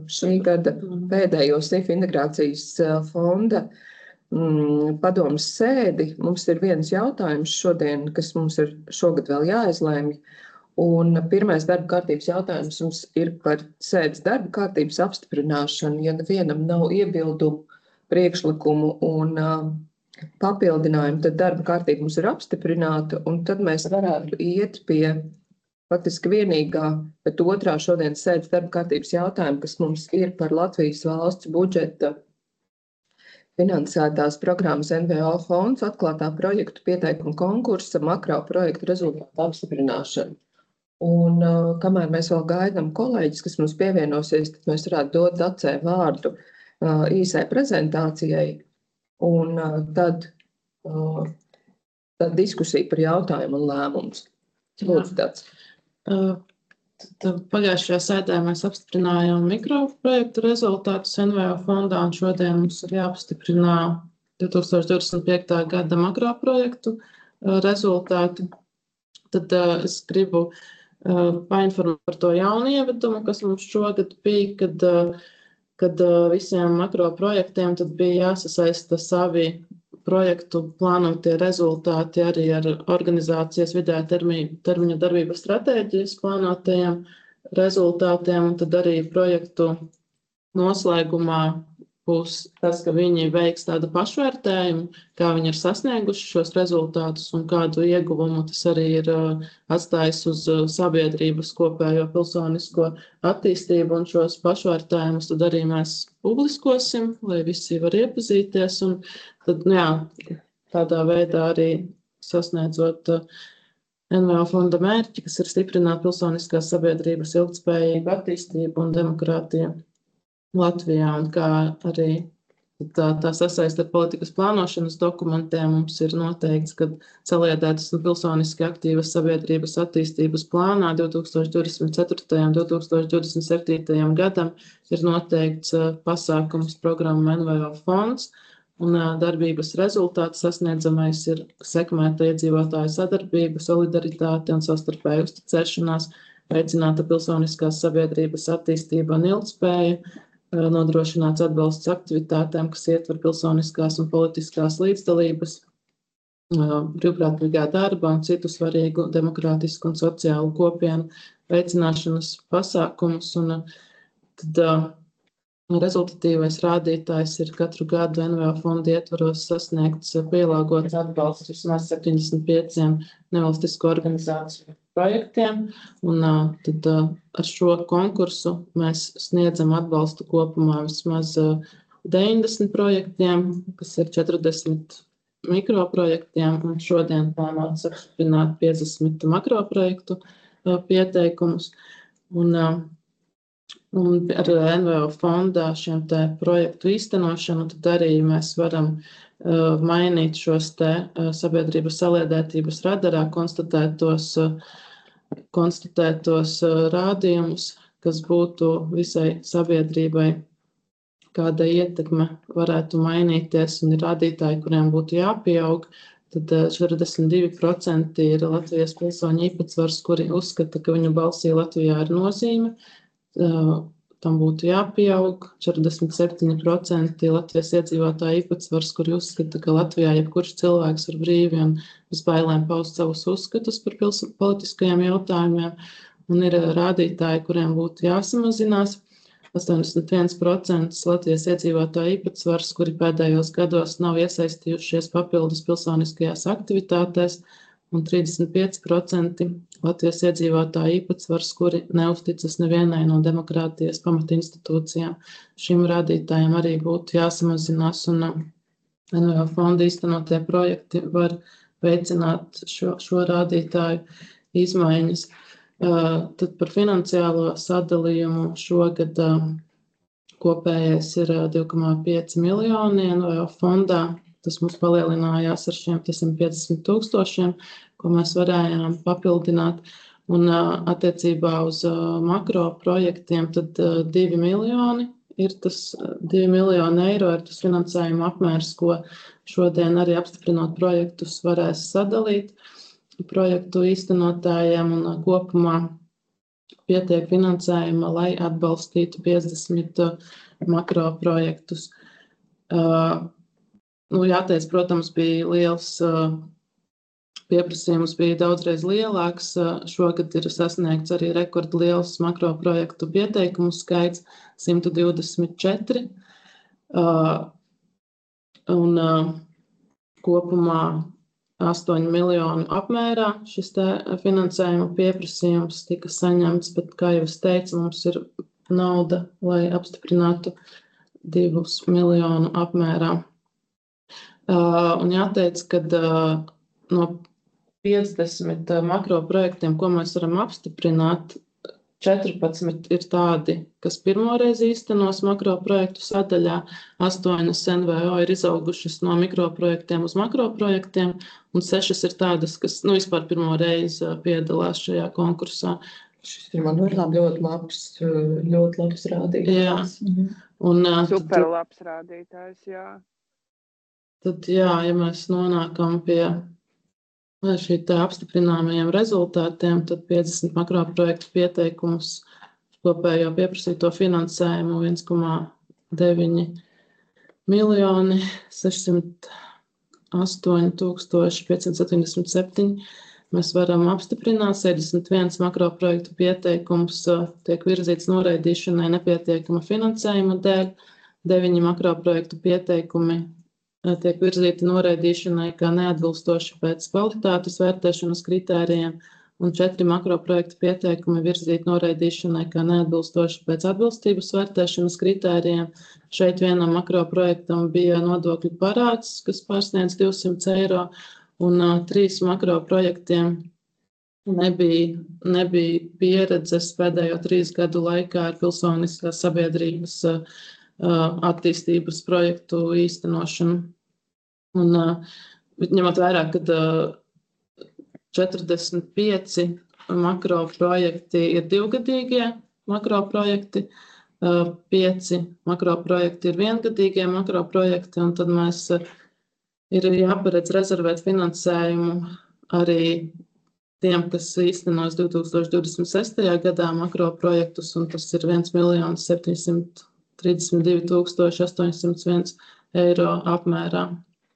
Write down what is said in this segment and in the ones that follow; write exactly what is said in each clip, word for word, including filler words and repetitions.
šī gada pēdējo S I F integrācijas fonda mm, padomas sēdi. Mums ir viens jautājums šodien, kas mums ir šogad vēl jāizlēmj. Un pirmais darba kārtības jautājums mums ir par sēdes darba kārtības apstiprināšanu. Ja nevienam nav iebildumu, priekšlikumu un uh, papildinājumu, tad darba kārtība mums ir apstiprināta, un tad mēs varētu iet pie faktiski vienīgā, bet otrā šodienas sēdes darba kārtības jautājuma, kas mums ir par Latvijas valsts budžeta finansētās programmas N V O fonds atklātā projektu pieteikuma konkursa makro projektu rezultātu apstiprināšanu. Un uh, kamēr mēs vēl gaidām kolēģis, kas mums pievienosies, tad mēs varētu dot Dacē vārdu uh, īsai prezentācijai, un uh, tad, uh, tad diskusija par jautājumu un lēmumus. Lūdzu, Dac. Uh, tad pagājušajā sēdē mēs apstiprinājām mikroprojektu rezultātus N V O fondā, un šodien mums ir jāapstiprinā divi tūkstoši divdesmit piektā gada makroprojektu uh, rezultāti. Tad uh, es gribu uh, painformēt par to jaunu ievedumu, kas mums šogad bija, kad, uh, kad uh, visiem makroprojektiem tad bija jāsasaista savi projektu plānotie rezultāti arī ar organizācijas vidējā termiņa darbības stratēģijas plānotajiem rezultātiem, un tad arī projektu noslēgumā būs tas, ka viņi veiks tādu pašvērtējumu, kā viņi ir sasnieguši šos rezultātus un kādu ieguvumu tas arī ir uh, atstājis uz uh, sabiedrības kopējo pilsonisko attīstību, un šos pašvērtējumus tad arī mēs publiskosim, lai visi var iepazīties, un tad, nu jā, tādā veidā arī sasniedzot uh, N V O fonda mērķi, kas ir stiprināt pilsoniskās sabiedrības ilgtspējīgu attīstību un demokrātiju Latvijā, un kā arī tā, tā sasaist ar politikas plānošanas dokumentiem mums ir noteikts, ka saliedētas un pilsoniski aktīvas sabiedrības attīstības plānā divi tūkstoši divdesmit ceturtajam un divi tūkstoši divdesmit septītajam gadam ir noteikts pasākums programma N V O fonds, un darbības rezultāts sasniedzamais ir sekmēta iedzīvotāju sadarbība, solidaritāte un savstarpēju uzticēšanās, veicināta pilsoniskās sabiedrības attīstība un ilgtspēja, nodrošināts atbalsts aktivitātēm, kas ietver pilsoniskās un politiskās līdzdalības, brīvprātīgā darba un citu svarīgu demokrātisku un sociālu kopienu veicināšanas pasākumus. Un tad rezultatīvais rādītājs ir katru gadu N V O fonda ietvaros sasniegts pielāgots atbalsts vismaz septiņdesmit pieciem nevalstisko organizāciju projektiem, un uh, tad uh, ar šo konkursu mēs sniedzam atbalstu kopumā vismaz uh, deviņdesmit projektiem, kas ir četrdesmit mikroprojektiem, un šodien plānots apstiprināt piecdesmit makroprojektu uh, pieteikumus. Un, uh, un ar N V O fondā šiem te projektu īstenošanu tad arī mēs varam uh, mainīt šos te uh, sabiedrības saliedētības radarā konstatētos uh, konstatētos rādījumus, kas būtu visai sabiedrībai, kāda ietekme varētu mainīties, un ir rādītāji, kuriem būtu jāpieaug. Tad četrdesmit divi procenti ir Latvijas pilsoņu īpatsvars, kuri uzskata, ka viņu balsī Latvijā ir nozīme. Tam būtu jāpieaug. četrdesmit septiņi procenti Latvijas iedzīvotāju īpatsvars, kuri uzskata, ka Latvijā jebkurš cilvēks var brīvi un bez bailēm paust savus uzskatus par politiskajiem jautājumiem. Un ir rādītāji, kuriem būtu jāsamazinās. astoņdesmit viens procents Latvijas iedzīvotāju īpatsvars, kuri pēdējos gados nav iesaistījušies papildus pilsoniskajās aktivitātēs, un trīsdesmit pieci procenti Latvijas iedzīvotāju īpatsvars, kuri neuzticas nevienai no demokrātijas pamatinstitūcijām. Šim rādītājiem arī būtu jāsamazinās, un N V O fonda īstenotie projekti var veicināt šo, šo rādītāju izmaiņas. Uh, tad par finansiālo sadalījumu šogad uh, kopējais ir uh, divi komā pieci miljoni N V O fondā. Tas mums palielinājās ar šiem simt piecdesmit tūkstošiem, ko mēs varējām papildināt. Un uh, attiecībā uz uh, makro projektiem tad uh, divi miljoni ir tas, divi miljoni eiro ir tas finansējuma apmērs, ko šodien arī apstiprinot projektus varēs sadalīt projektu īstenotājiem, un kopumā pietiek finansējuma, lai atbalstītu piecdesmit makroprojektus. Nu, jāteic, protams, bija liels pieprasījums, bija daudzreiz lielāks. Šogad ir sasniegts arī rekordliels makroprojektu pieteikumu skaits – simt divdesmit četri. Un kopumā astoņu miljonu apmērā šis te finansējuma pieprasījums tika saņemts, bet, kā jau es teicu, mums ir nauda, lai apstiprinātu divus miljonu apmērā. Un jāteic, ka no piecdesmit makroprojektiem, ko mēs varam apstiprināt, četrpadsmit ir tādi, kas pirmoreiz īstenos makroprojektu sadaļā, astoņas N V O ir izaugušas no mikroprojektiem uz makroprojektiem, un sešas ir tādas, kas nu, vispār pirmoreiz piedalās šajā konkursā. Šis ir manuprāt ļoti labs, ļoti labs rādītājs. Jā. Un, super labs rādītājs, jā. Tad, jā, ja mēs nonākam pie šī tā apstiprināmajiem rezultātiem, tad piecdesmit makroprojektu pieteikumus kopējo pieprasīto finansējumu viens komā deviņi miljoni sešsimt astoņi tūkstoši piecsimt septiņdesmit septiņi. Mēs varam apstiprināt, sešdesmit viens makroprojektu pieteikums tiek virzīts noraidīšanai nepietiekama finansējuma dēļ, deviņi makroprojektu pieteikumi tiek virzīti noraidīšanai kā neatbilstoši pēc kvalitātes vērtēšanas kritērijiem, un četri makroprojektu pieteikumi virzīti noraidīšanai kā neatbilstoši pēc atbilstības vērtēšanas kritērijiem. Šeit vienam makroprojektam bija nodokļu parāds, kas pārsniedz divsimt eiro, un uh, trīs makroprojektiem nebija, nebija pieredzes pēdējo trīs gadu laikā ar pilsoniskās sabiedrības uh, attīstības projektu īstenošanu. Un, uh, ņemot vērā, kad uh, četrdesmit pieci makroprojekti ir divgadīgie makroprojekti, uh, pieci makroprojekti ir viengadīgie makroprojekti, un tad mēs uh, ir jāparedz rezervēt finansējumu arī tiem, kas īstenos divi tūkstoši divdesmit sestajā gadā makroprojektus, un tas ir viens miljons septiņsimt trīsdesmit divi tūkstoši astoņsimt viens eiro apmērā.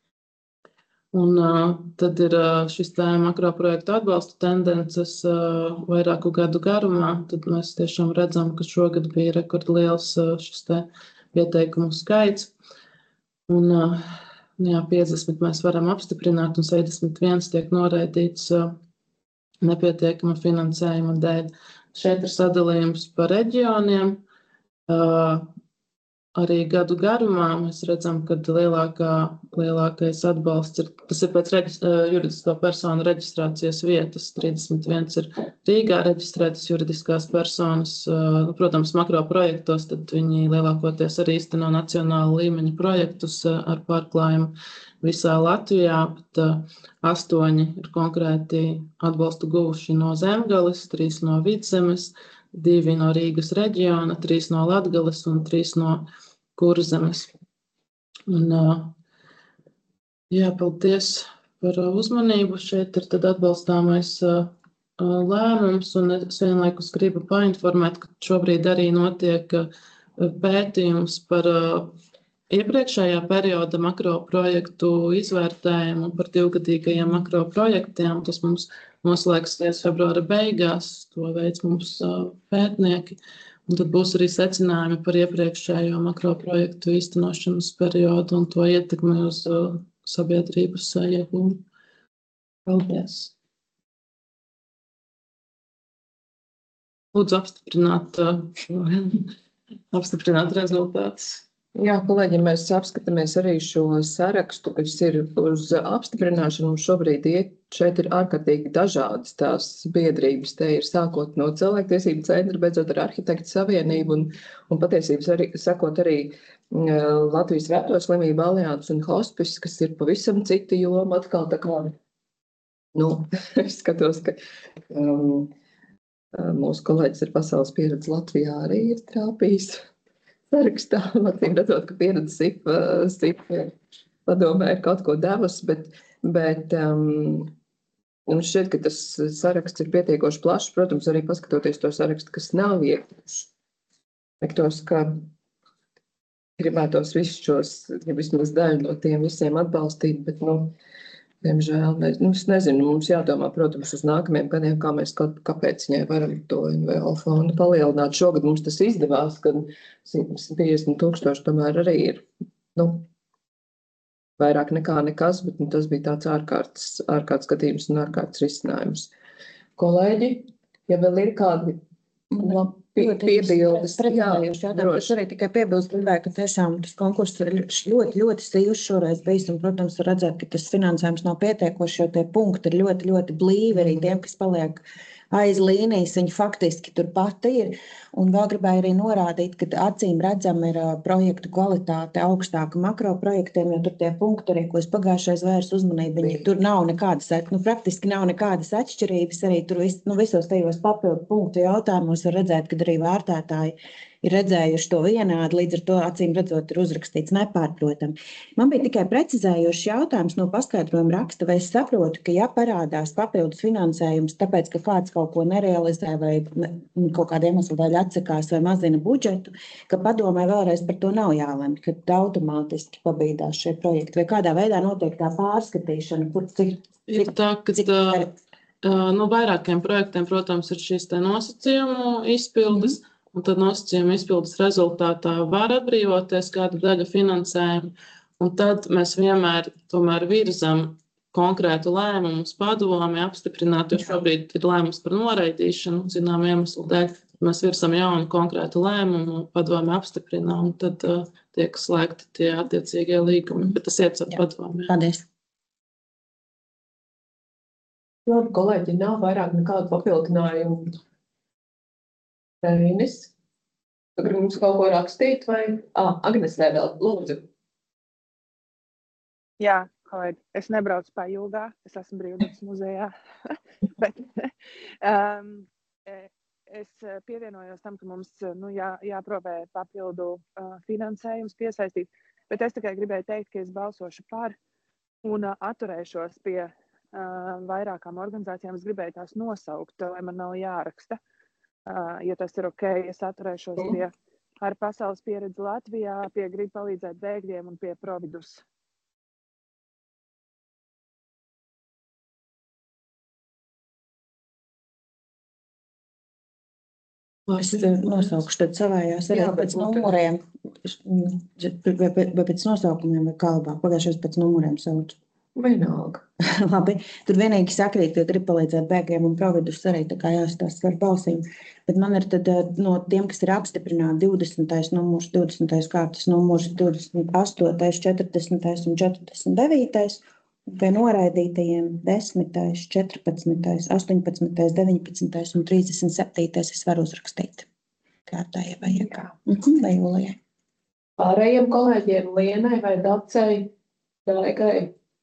Un uh, tad ir uh, šis tā makroprojektu atbalsta tendences uh, vairāku gadu garumā. Tad mēs tiešām redzam, ka šogad bija rekordliels uh, šis tā pieteikumu skaits. Un, uh, jā, piecdesmit mēs varam apstiprināt, un sešdesmit viens tiek noraidīts uh, nepietiekama finansējuma dēļ. Šeit ir sadalījums pa reģioniem. Uh, Arī gadu garumā mēs redzam, ka lielākā, lielākais atbalsts ir, tas ir pēc reģis, juridisko personu reģistrācijas vietas. trīsdesmit viens ir Rīgā reģistrētas juridiskās personas. Protams, makroprojektos, tad viņi lielākoties arī īsteno nacionāla līmeņa projektus ar pārklājumu visā Latvijā, bet astoņi ir konkrēti atbalstu guvuši no Zemgales, trīs no Vidzemes, divi no Rīgas reģiona, trīs no Latgales un trīs no Kurzemes. Un, jā, paldies par uzmanību. Šeit ir tad atbalstāmais lēmums, un es vienlaikus gribu painformēt, ka šobrīd arī notiek pētījums par iepriekšējā perioda makroprojektu izvērtējumu par divgadīgajiem makroprojektiem. Tas mums noslēgsies februāra beigās, to veids mums pētnieki. Un tad būs arī secinājumi par iepriekšējo makroprojektu īstenošanas periodu un to ietekmi uz sabiedrības ieguvumu. Paldies! Lūdzu apstiprināt, apstiprināt rezultātus. Jā, kolēģi, ja mēs apskatāmies arī šo sarakstu, kas ir uz apstiprināšanu, mums šobrīd iet, šeit ir ārkārtīgi dažādas tās biedrības. Te ir sākot no Cilvēktiesību centra, beidzot ar Arhitektu savienību un, un patiesības arī, sakot arī uh, Latvijas Reto slimību alianses un hospice, kas ir pavisam cita joma atkal tā kā, nu, es skatos, ka um, mūsu kolēģis ar pasaules pieredzi Latvijā arī ir trāpījis sarakstā, acīm redzot, ka pieredze S I P, S I P padomē ir kaut ko devusi, bet, bet um, Mums šķiet, ka tas saraksts ir pietiekoši plašs, protams, arī paskatoties to sarakstu, kas nav iekļauts. Liktos, ka gribētos visus šos, ja vismaz daļu no tiem visiem atbalstīt, bet, nu, diemžēl, ne, nu, es nezinu, mums jādomā, protams, uz nākamajiem gadiem, kā mēs kaut kāpēc viņai varam to N V O fondu palielināt. Šogad mums tas izdevās, kad simt piecdesmit tūkstoši tomēr arī ir, nu, vairāk nekā nekas, bet nu, tas bija tāds ārkārtas, ārkārtas skatījums un ārkārtas risinājums. Kolēģi, ja vēl ir kādi pie, piebildes, jā, es arī tikai piebilst, gribēju, ka tiešām tas konkurss ir ļoti, ļoti sīvs šoreiz bijis, un, protams, var redzēt, ka tas finansējums nav pietiekoši, jo tie punkti ir ļoti, ļoti blīvi arī tiem, kas paliek aiz līnijas, viņi faktiski tur pati ir. Un vēl gribēju arī norādīt, ka acīm redzam ir projektu kvalitāte augstāka makroprojektiem, jo tur tie punkti arī, ko es pagājušais vairs uzmanību, viņi tur nav nekādas, nu, praktiski nav nekādas atšķirības, arī tur vis, nu, visos tajos papildu punktu jautājumos var redzēt, kad arī vērtētāji ir redzējuši to vienādi, līdz ar to acīm redzot ir uzrakstīts nepārprotam. Man bija tikai precizējošs jautājums no paskaidrojuma raksta, vai es saprotu, ka ja parādās papildus finansējums, tāpēc, ka kāds kaut ko nerealizē vai kaut kāda iemesla dēļ atsakās vai mazina budžetu, ka padomē vēlreiz par to nav jālemj, ka automātiski pabīdās šie projekti, vai kādā veidā notiek tā pārskatīšana, kur cik, Ir cik, tā, ka cik tā, var- ā, no vairākiem projektiem, protams, ir šīs te nosacījumu izpildes, un tad nosacījumu izpildes rezultātā var atbrīvoties kāda daļa finansējuma, un tad mēs vienmēr tomēr virzam konkrētu lēmumu uz padomi apstiprināt, jo šobrīd ir lēmums par noraidīšanu, zinām iemeslu dēļ. Mēs virsam jaunu konkrētu lēmumu, padomi apstiprinā, un tad uh, tiek slēgti tie attiecīgie līgumi, bet tas iet ar Jā. padomi. Paldies. Labi, kolēģi, nav vairāk nekādu papildinājumu. Reinis, tu gribi mums kaut ko rakstīt vai? Ā, Agnes vēl, lūdzu. Jā, kolēģi, es nebraucu Pajuldā, es esmu Brīvdabas muzejā, bet um, es pievienojos tam, ka mums nu, jā, jāprovē papildu uh, finansējums piesaistīt, bet es tikai gribēju teikt, ka es balsošu par un uh, atturēšos pie uh, vairākām organizācijām. Es gribēju tās nosaukt, lai man nav jāraksta. Uh, ja tas ir ok, es atturēšos pie ar pasaules pieredzi Latvijā, pie grib palīdzēt bēgļiem un pie Providus. Es nosaukšu tad savējās arī Jā, pēc bet būtu- numuriem, vai, vai, vai pēc nosaukumiem vai kā labāk, pagājušais pēc numuriem sauc. Vienalga. Labi, tur vienīgi sakrīt, ka grib palīdzēt bēgļiem un Providus arī tā kā jāstāsta ar balsīm. Bet man ir tad no tiem, kas ir apstiprināti divdesmitais numurs, divdesmitais kārtas numurs, divdesmit astotais, četrdesmitais un četrdesmit devītais. Pie noraidītajiem desmitais, četrpadsmitais, astoņpadsmitais, deviņpadsmitais un trīsdesmit septītais es varu uzrakstīt. Kārtā, ja vajag. Mhm, vai Jūlijai. Pārējiem kolēģiem Lienai vai Dacei, Daigai?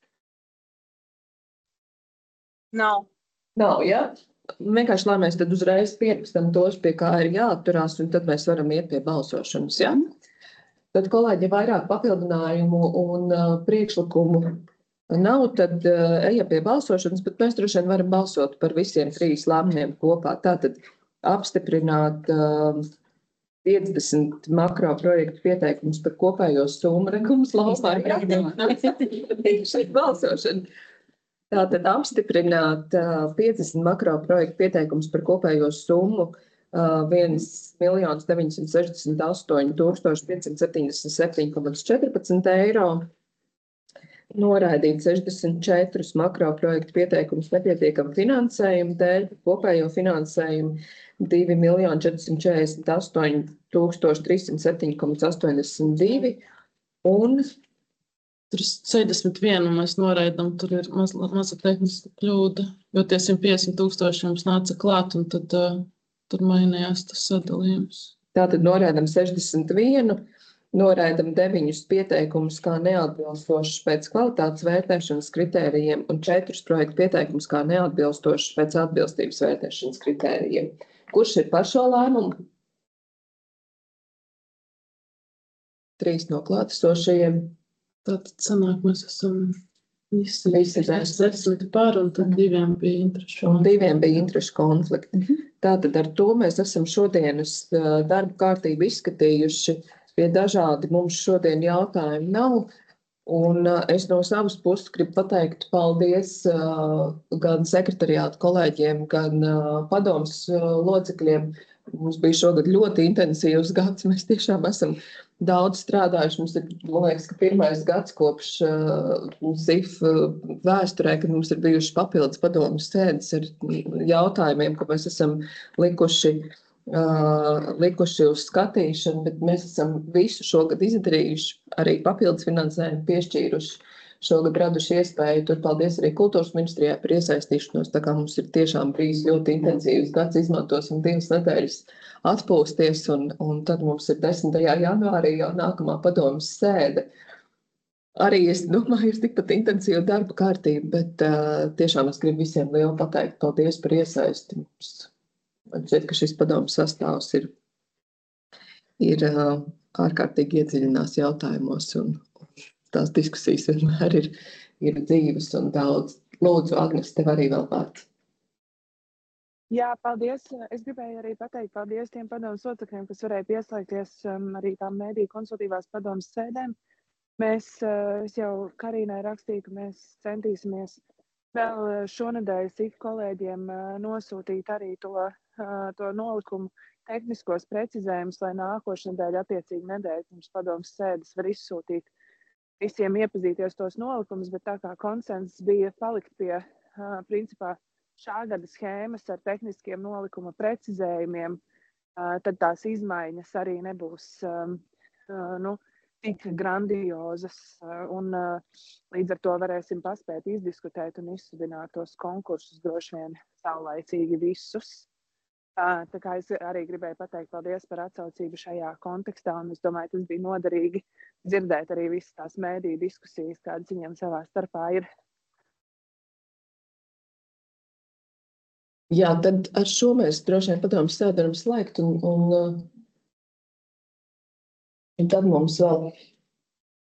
Nav. Nav, jā? Vienkārši, lai mēs tad uzreiz pierakstam tos, pie kā ir jāatturās, un tad mēs varam iet pie balsošanas, jā? Tad, kolēģi, ja vairāk papildinājumu un uh, priekšlikumu nav, tad uh, ejam pie balsošanas, bet mēs droši vien varam balsot par visiem trīs lēmumiem kopā. Tātad apstiprināt uh, piecdesmit makro projektu pieteikumus par kopējo summu, rekums laumā. Šeit balsošana. Tātad apstiprināt uh, piecdesmit makro projektu pieteikumus par kopējo summu uh, viens miljons deviņsimt sešdesmit astoņi tūkstoši piecsimt septiņdesmit septiņi komats četrpadsmit eiro. Noraidīt sešdesmit četrus makro projektu pieteikumus nepietiekam finansējumu dēļ, kopējo finansējumu divi miljoni četrsimt četrdesmit astoņi tūkstoši trīssimt septiņi komats astoņdesmit divi un Tur sešdesmit vienu mēs noraidām, tur ir maz, maza tehniska kļūda, jo tie simt piecdesmit tūkstoši mums nāca klāt, un tad uh, tur mainījās tas sadalījums. tātad noraidam sešdesmit vienu, noraidam deviņus pieteikumus kā neatbilstošus pēc kvalitātes vērtēšanas kritērijiem un četrus projektu pieteikumus kā neatbilstošus pēc atbilstības vērtēšanas kritērijiem. Kurš ir par šo lēmumu? Trīs no klātesošajiem. Tātad sanāk, mēs esam Visi, Visi visi desmit par, un tad diviem bija interešu. Un diviem bija interešu konflikti. Mhm. Tātad ar to mēs esam šodienas ā, darba kārtību izskatījuši. Pie dažādi mums šodien jautājumi nav. Un ā, es no savas puses gribu pateikt paldies ā, gan sekretariāta kolēģiem, gan ā, padomes ā, locekļiem. Mums bija šogad ļoti intensīvs gads. Mēs tiešām esam daudz strādājuši. Mums ir, man liekas, ka pirmais gads kopš uh, S I F vēsturē, kad mums ir bijuši papildus padomas sēdes ar jautājumiem, ko mēs esam likuši, uh, likuši uz skatīšanu, bet mēs esam visu šogad izdarījuši, arī papildus finansējumu piešķīruši. Šogad raduši iespēju, tur paldies arī kultūras ministrijai par iesaistīšanos, tā kā mums ir tiešām bijis ļoti intensīvs gads, izmantosim divas nedēļas atpūsties, un, un tad mums ir desmitajā janvārī jau nākamā padomas sēde. Arī es domāju, ir tikpat intensīva darba kārtība, bet uh, tiešām es gribu visiem lielu pateikt paldies par iesaisti. Mums, man šķiet, ka šis padomas sastāvs ir, ir uh, ārkārtīgi iedziļinās jautājumos, un tās diskusijas vienmēr ir, ir dzīves un daudz. Lūdzu, Agnes, tev arī vēl vārds. Jā, paldies. Es gribēju arī pateikt paldies tiem padomas locekļiem, kas varēja pieslēgties um, arī tām mēdīju konsultīvās padomas sēdēm. Mēs, uh, es jau Karīnai rakstīju, ka mēs centīsimies vēl šonedēļ S I F kolēģiem uh, nosūtīt arī to, uh, to nolikumu tehniskos precizējumus, lai nākošnedēļ attiecīgi nedēļa mums padomas sēdes var izsūtīt visiem iepazīties tos nolikumus, bet tā kā konsensus bija palikt pie uh, principā šā gada schēmas ar tehniskiem nolikuma precizējumiem, uh, tad tās izmaiņas arī nebūs um, uh, nu, tik grandiozas, uh, un uh, līdz ar to varēsim paspēt izdiskutēt un izsludināt tos konkursus droši vien saulaicīgi visus. Uh, tā kā es arī gribēju pateikt paldies par atsaucību šajā kontekstā, un es domāju, tas bija noderīgi dzirdēt arī visas tās mēdīju diskusijas, kādas viņiem savā starpā ir. Jā, tad ar šo mēs droši vien padomas sēdi varam slēgt, un, un, un tad mums vēl